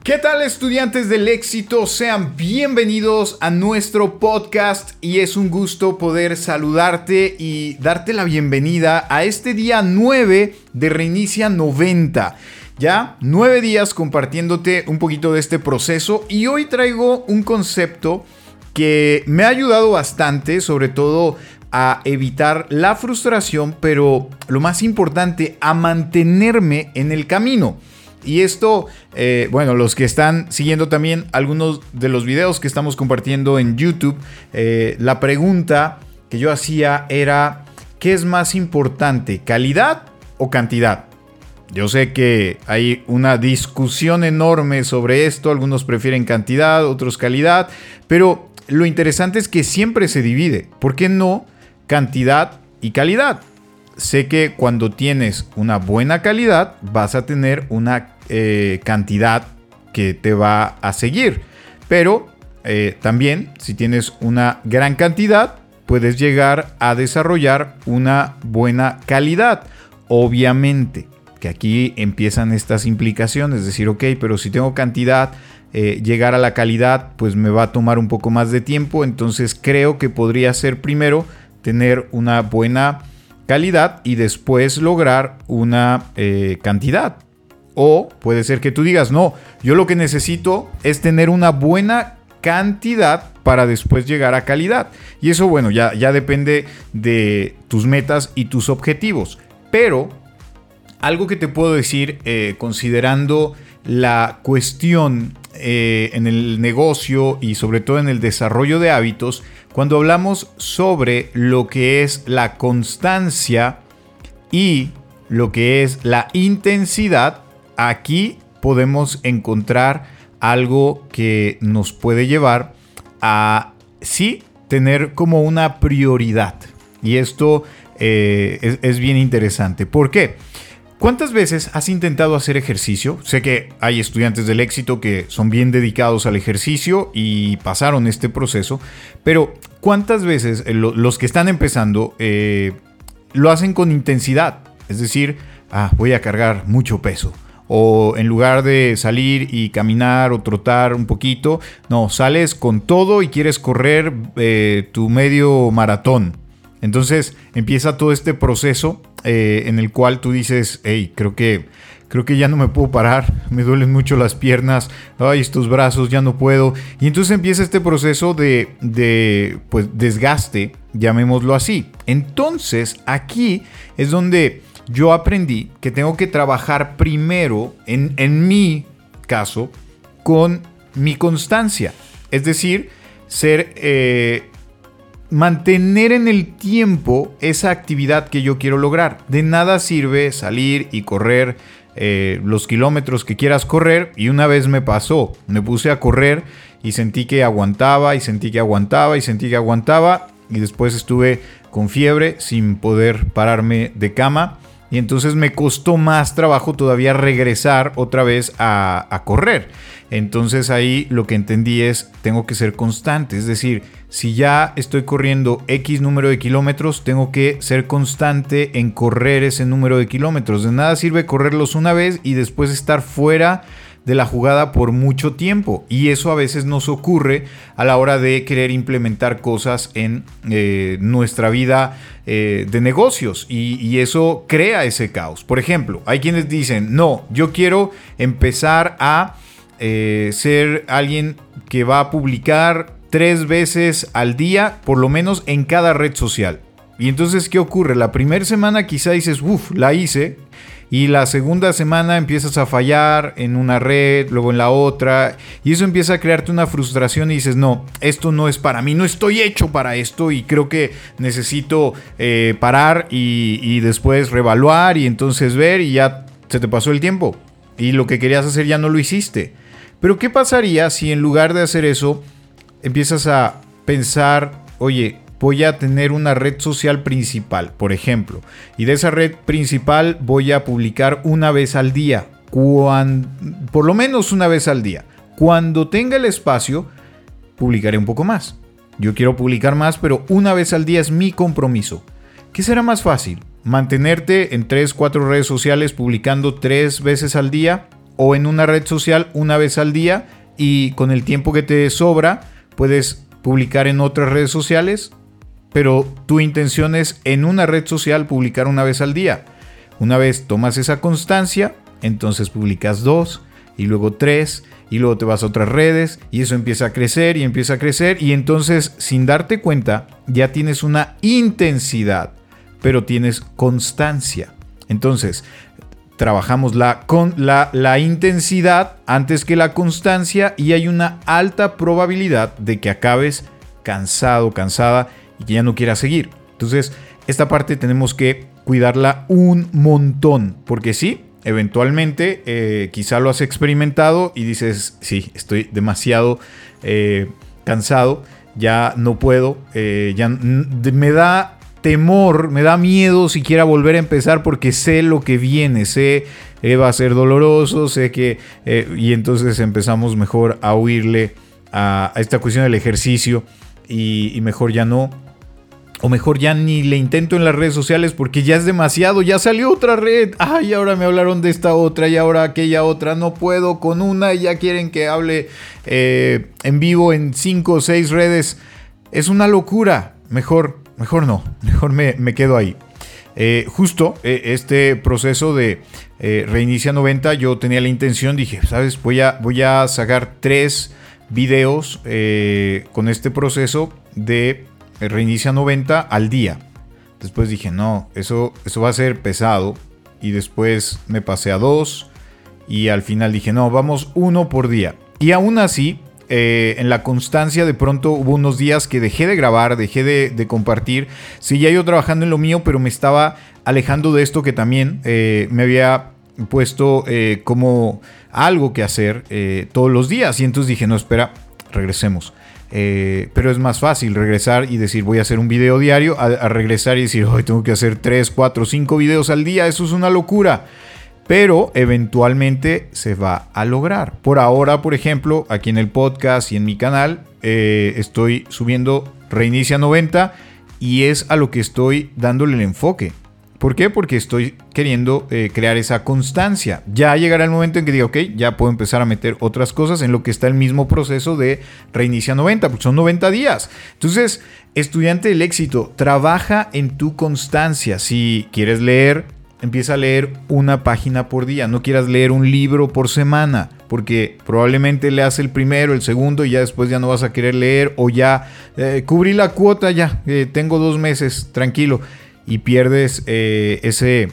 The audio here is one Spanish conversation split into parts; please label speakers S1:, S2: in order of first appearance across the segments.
S1: ¿Qué tal, estudiantes del éxito? Sean bienvenidos a nuestro podcast y es un gusto poder saludarte y darte la bienvenida a este día 9 de Reinicia 90. Ya 9 días compartiéndote un poquito de este proceso y hoy traigo un concepto que me ha ayudado bastante, sobre todo a evitar la frustración, pero lo más importante, a mantenerme en el camino. Y esto, los que están siguiendo también algunos de los videos que estamos compartiendo en YouTube, la pregunta que yo hacía era, ¿qué es más importante, calidad o cantidad? Yo sé que hay una discusión enorme sobre esto, algunos prefieren cantidad, otros calidad, pero lo interesante es que siempre se divide. ¿Por qué no cantidad y calidad? Sé que cuando tienes una buena calidad vas a tener una cantidad que te va a seguir, pero también si tienes una gran cantidad puedes llegar a desarrollar una buena calidad. Obviamente que aquí empiezan estas implicaciones, es decir, ok, pero si tengo cantidad, llegar a la calidad pues me va a tomar un poco más de tiempo, entonces creo que podría ser primero tener una buena calidad y después lograr una cantidad. O puede ser que tú digas, no, yo lo que necesito es tener una buena cantidad para después llegar a calidad. Y eso, bueno, ya depende de tus metas y tus objetivos. Pero algo que te puedo decir, considerando la cuestión en el negocio y sobre todo en el desarrollo de hábitos, cuando hablamos sobre lo que es la constancia y lo que es la intensidad, aquí podemos encontrar algo que nos puede llevar a, sí, tener como una prioridad. Y esto es bien interesante. ¿Por qué? ¿Cuántas veces has intentado hacer ejercicio? Sé que hay estudiantes del éxito que son bien dedicados al ejercicio y pasaron este proceso, pero ¿cuántas veces los que están empezando lo hacen con intensidad? Es decir, voy a cargar mucho peso. O en lugar de salir y caminar o trotar un poquito, no, sales con todo y quieres correr tu medio maratón. Entonces empieza todo este proceso en el cual tú dices, hey, creo que ya no me puedo parar, me duelen mucho las piernas, ay, estos brazos ya no puedo. Y entonces empieza este proceso de pues, desgaste, llamémoslo así. Entonces aquí es donde yo aprendí que tengo que trabajar primero, en mi caso, con mi constancia. Es decir, mantener en el tiempo esa actividad que yo quiero lograr. De nada sirve salir y correr los kilómetros que quieras correr. Y una vez me pasó, me puse a correr y sentí que aguantaba y sentí que aguantaba y sentí que aguantaba. Y después estuve con fiebre sin poder pararme de cama. Y entonces me costó más trabajo todavía regresar otra vez a correr. Entonces ahí lo que entendí es, tengo que ser constante. Es decir, si ya estoy corriendo X número de kilómetros, tengo que ser constante en correr ese número de kilómetros. De nada sirve correrlos una vez y después estar fuera de la jugada por mucho tiempo. Y eso a veces nos ocurre a la hora de querer implementar cosas en nuestra vida de negocios. Y eso crea ese caos. Por ejemplo, hay quienes dicen, no, yo quiero empezar a ser alguien que va a publicar 3 veces al día, por lo menos en cada red social. Y entonces, ¿qué ocurre? La primera semana quizá dices, la hice. Y la segunda semana empiezas a fallar en una red, luego en la otra. Y eso empieza a crearte una frustración y dices, no, esto no es para mí, no estoy hecho para esto. Y creo que necesito parar y después reevaluar y entonces ver y ya se te pasó el tiempo. Y lo que querías hacer ya no lo hiciste. Pero ¿qué pasaría si en lugar de hacer eso empiezas a pensar, oye, voy a tener una red social principal, por ejemplo, y de esa red principal voy a publicar una vez al día, por lo menos una vez al día. Cuando tenga el espacio, publicaré un poco más. Yo quiero publicar más, pero una vez al día es mi compromiso. ¿Qué será más fácil? ¿Mantenerte en 3-4 redes sociales publicando 3 veces al día? o en una red social una vez al día, y con el tiempo que te sobra puedes publicar en otras redes sociales, pero tu intención es en una red social publicar una vez al día. Una vez tomas esa constancia, entonces publicas 2 y luego 3 y luego te vas a otras redes y eso empieza a crecer y entonces sin darte cuenta ya tienes una intensidad, pero tienes constancia. Entonces trabajamos la intensidad antes que la constancia y hay una alta probabilidad de que acabes cansado, cansada y que ya no quieras seguir. Entonces esta parte tenemos que cuidarla un montón, porque sí, eventualmente quizá lo has experimentado y dices, sí, estoy demasiado cansado, ya no puedo, me da temor, me da miedo siquiera volver a empezar porque sé lo que viene, sé que va a ser doloroso, sé que... y entonces empezamos mejor a huirle a esta cuestión del ejercicio y mejor ya no. O mejor ya ni le intento en las redes sociales porque ya es demasiado, ya salió otra red. Ay, ahora me hablaron de esta otra y ahora aquella otra. No puedo con una y ya quieren que hable en vivo en 5 o 6 redes. Es una locura. Mejor no, mejor me quedo ahí. Justo este proceso de Reinicia 90, yo tenía la intención, dije, ¿sabes? Voy a sacar 3 videos con este proceso de Reinicia 90 al día. Después dije, no, eso va a ser pesado. Y después me pasé a 2. Y al final dije, no, vamos 1 por día. Y aún así, en la constancia de pronto hubo unos días que dejé de grabar, dejé de compartir. Seguía yo trabajando en lo mío, pero me estaba alejando de esto que también me había puesto como algo que hacer todos los días. Y entonces dije, no, espera, regresemos. Pero es más fácil regresar y decir voy a hacer un video diario a regresar y decir hoy tengo que hacer 3, 4, 5 videos al día. Eso es una locura, pero eventualmente se va a lograr. Por ahora, por ejemplo, aquí en el podcast y en mi canal estoy subiendo Reinicia 90 y es a lo que estoy dándole el enfoque. ¿Por qué? Porque estoy queriendo crear esa constancia. Ya llegará el momento en que diga, ok, ya puedo empezar a meter otras cosas en lo que está el mismo proceso de Reinicia 90, porque son 90 días. Entonces, estudiante del éxito, trabaja en tu constancia. Si quieres leer, empieza a leer una página por día. No quieras leer un libro por semana, porque probablemente leas el primero, el segundo y ya después ya no vas a querer leer o ya cubrí la cuota, ya tengo 2 meses, tranquilo. Y pierdes ese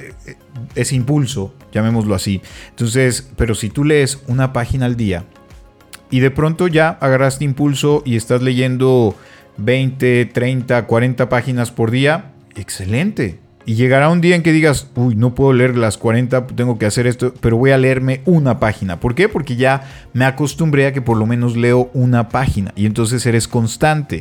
S1: impulso, llamémoslo así. Entonces, pero si tú lees una página al día y de pronto ya agarraste impulso y estás leyendo 20, 30, 40 páginas por día, excelente. Y llegará un día en que digas, uy, no puedo leer las 40, tengo que hacer esto, pero voy a leerme una página. ¿Por qué? Porque ya me acostumbré a que por lo menos leo una página y entonces eres constante.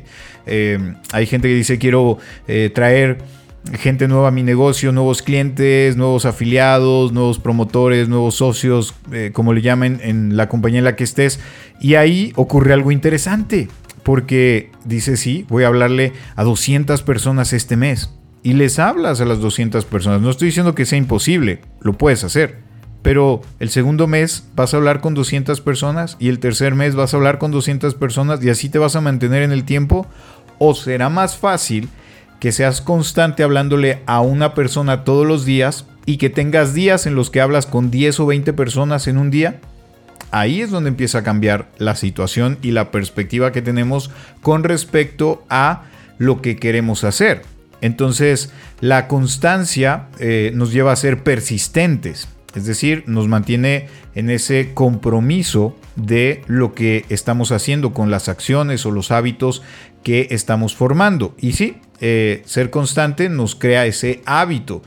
S1: Hay gente que dice, quiero traer gente nueva a mi negocio, nuevos clientes, nuevos afiliados, nuevos promotores, nuevos socios, como le llamen en la compañía en la que estés. Y ahí ocurre algo interesante, porque dice, sí, voy a hablarle a 200 personas este mes. Y les hablas a las 200 personas. No estoy diciendo que sea imposible, lo puedes hacer. Pero el segundo mes vas a hablar con 200 personas y el tercer mes vas a hablar con 200 personas y así te vas a mantener en el tiempo. ¿O será más fácil que seas constante hablándole a una persona todos los días y que tengas días en los que hablas con 10 o 20 personas en un día? Ahí es donde empieza a cambiar la situación y la perspectiva que tenemos con respecto a lo que queremos hacer. Entonces, la constancia nos lleva a ser persistentes, es decir, nos mantiene en ese compromiso de lo que estamos haciendo con las acciones o los hábitos que estamos formando. Y sí, ser constante nos crea ese hábito.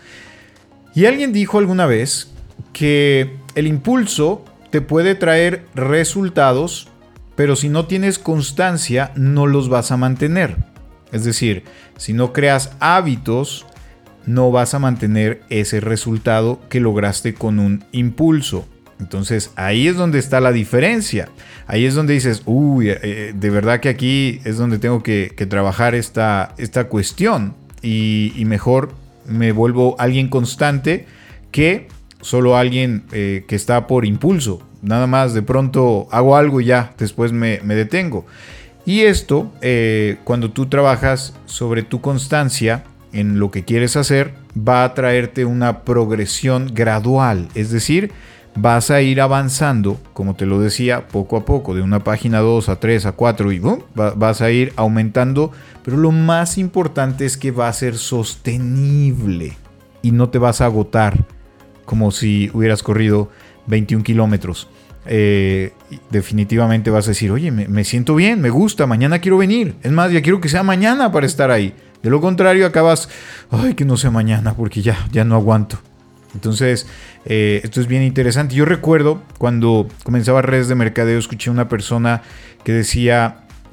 S1: Y alguien dijo alguna vez que el impulso te puede traer resultados, pero si no tienes constancia, no los vas a mantener. Es decir, si no creas hábitos, no vas a mantener ese resultado que lograste con un impulso. Entonces ahí es donde está la diferencia. Ahí es donde dices, de verdad que aquí es donde tengo que trabajar esta cuestión. Y mejor me vuelvo alguien constante que solo alguien que está por impulso. Nada más de pronto hago algo y ya, después me detengo. Y esto, cuando tú trabajas sobre tu constancia en lo que quieres hacer, va a traerte una progresión gradual. Es decir, vas a ir avanzando, como te lo decía, poco a poco, de una página 2 a 3 a 4 y ¡bum!, vas a ir aumentando. Pero lo más importante es que va a ser sostenible y no te vas a agotar como si hubieras corrido 21 kilómetros. Definitivamente vas a decir, oye, me siento bien, me gusta, mañana quiero venir. Es más, ya quiero que sea mañana para estar ahí. De lo contrario, acabas, ay, que no sea mañana porque ya no aguanto. Entonces, esto es bien interesante. Yo recuerdo cuando comenzaba redes de mercadeo, escuché a una persona que decía,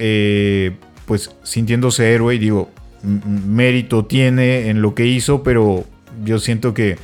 S1: pues sintiéndose héroe, y digo, mérito tiene en lo que hizo, pero yo siento que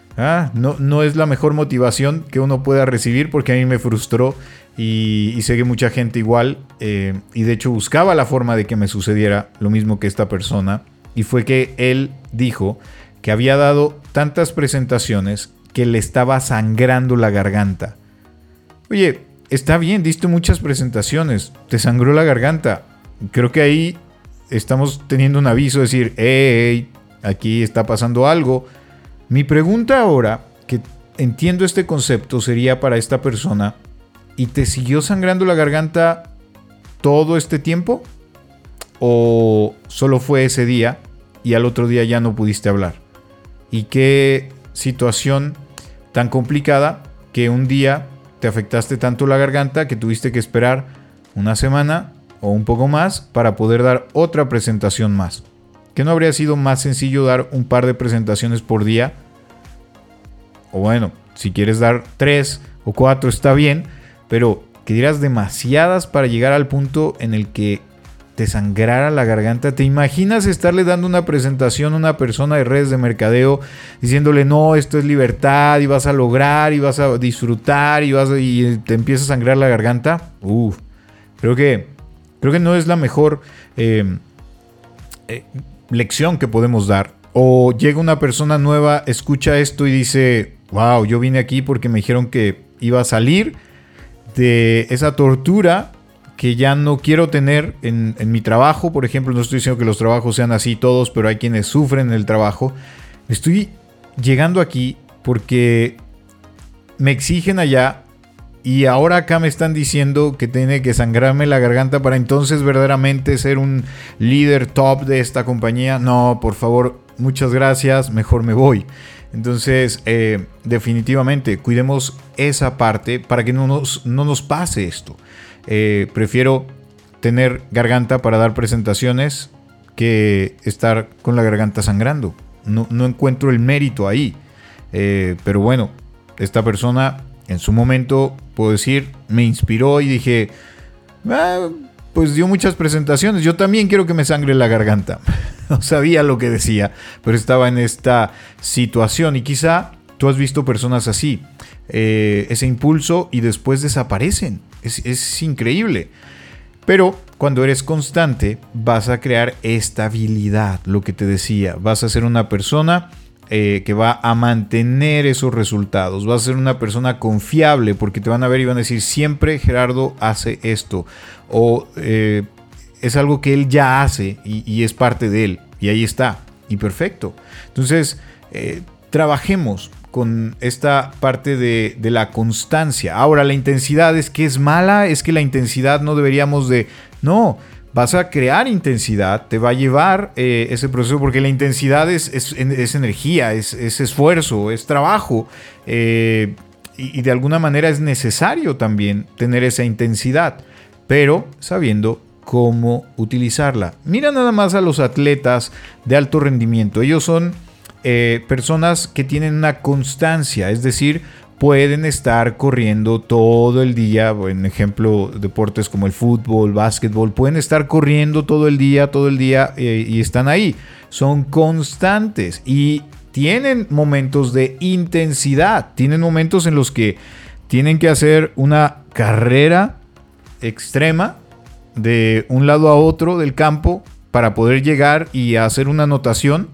S1: no es la mejor motivación que uno pueda recibir, porque a mí me frustró y sé que mucha gente igual, y de hecho buscaba la forma de que me sucediera lo mismo que esta persona, y fue que él dijo que había dado tantas presentaciones que le estaba sangrando la garganta. Oye, está bien, diste muchas presentaciones, te sangró la garganta. Creo que ahí estamos teniendo un aviso, decir, hey, aquí está pasando algo. Mi pregunta ahora, que entiendo este concepto, sería para esta persona, ¿y te siguió sangrando la garganta todo este tiempo? ¿O solo fue ese día y al otro día ya no pudiste hablar? ¿Y qué situación tan complicada que un día te afectaste tanto la garganta que tuviste que esperar una semana o un poco más para poder dar otra presentación más? ¿Que no habría sido más sencillo dar un par de presentaciones por día? O bueno, si quieres dar 3 o 4 está bien, pero que dieras demasiadas para llegar al punto en el que te sangrara la garganta. ¿Te imaginas estarle dando una presentación a una persona de redes de mercadeo diciéndole, no, esto es libertad y vas a lograr y vas a disfrutar y te empieza a sangrar la garganta? Creo que no es la mejor lección que podemos dar. O llega una persona nueva, escucha esto y dice, wow, yo vine aquí porque me dijeron que iba a salir de esa tortura que ya no quiero tener en mi trabajo. Por ejemplo, no estoy diciendo que los trabajos sean así todos, pero hay quienes sufren en el trabajo. Estoy llegando aquí porque me exigen allá y ahora acá me están diciendo que tiene que sangrarme la garganta para entonces verdaderamente ser un líder top de esta compañía. No, por favor, muchas gracias, mejor me voy. Entonces, definitivamente, cuidemos esa parte para que no nos pase esto. Prefiero tener garganta para dar presentaciones que estar con la garganta sangrando. No encuentro el mérito ahí. Pero bueno, esta persona en su momento, puedo decir, me inspiró y dije, pues dio muchas presentaciones. Yo también quiero que me sangre la garganta. No sabía lo que decía, pero estaba en esta situación y quizá tú has visto personas así. Ese impulso y después desaparecen. Es increíble. Pero cuando eres constante vas a crear estabilidad, lo que te decía. Vas a ser una persona que va a mantener esos resultados. Vas a ser una persona confiable porque te van a ver y van a decir, siempre Gerardo hace esto. O es algo que él ya hace y es parte de él. Y ahí está. Y perfecto. Entonces, trabajemos con esta parte de la constancia. Ahora, la intensidad es que es mala, es que la intensidad no deberíamos de... No, vas a crear intensidad, te va a llevar ese proceso, porque la intensidad es energía, es esfuerzo, es trabajo, y de alguna manera es necesario también tener esa intensidad, pero sabiendo cómo utilizarla. Mira nada más a los atletas de alto rendimiento. Ellos son personas que tienen una constancia, es decir, pueden estar corriendo todo el día. En ejemplo, deportes como el fútbol, básquetbol, pueden estar corriendo todo el día y están ahí. Son constantes y tienen momentos de intensidad. Tienen momentos en los que tienen que hacer una carrera extrema de un lado a otro del campo para poder llegar y hacer una anotación.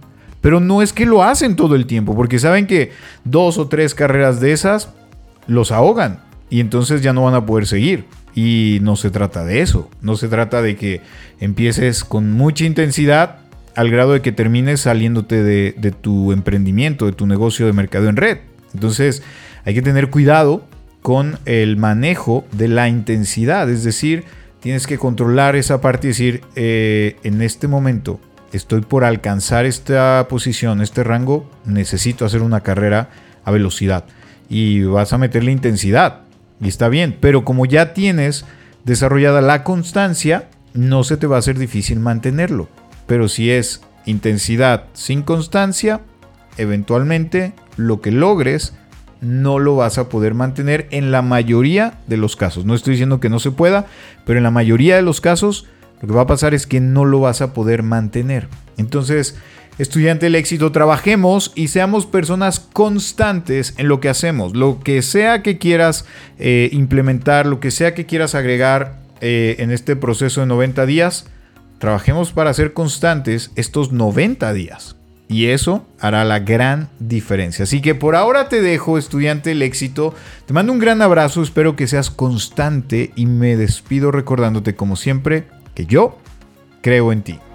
S1: Pero no es que lo hacen todo el tiempo, porque saben que 2 o 3 carreras de esas los ahogan y entonces ya no van a poder seguir. Y no se trata de eso. No se trata de que empieces con mucha intensidad al grado de que termines saliéndote de tu emprendimiento, de tu negocio de mercadeo en red. Entonces hay que tener cuidado con el manejo de la intensidad. Es decir, tienes que controlar esa parte y decir, en este momento estoy por alcanzar esta posición, este rango, necesito hacer una carrera a velocidad. Y vas a meterle intensidad. Y está bien, pero como ya tienes desarrollada la constancia, no se te va a hacer difícil mantenerlo. Pero si es intensidad sin constancia, eventualmente lo que logres no lo vas a poder mantener en la mayoría de los casos. No estoy diciendo que no se pueda, pero en la mayoría de los casos lo que va a pasar es que no lo vas a poder mantener. Entonces, estudiante del éxito, trabajemos y seamos personas constantes en lo que hacemos. Lo que sea que quieras implementar, lo que sea que quieras agregar en este proceso de 90 días, trabajemos para ser constantes estos 90 días. Y eso hará la gran diferencia. Así que por ahora te dejo, estudiante del éxito. Te mando un gran abrazo, espero que seas constante y me despido recordándote como siempre que yo creo en ti.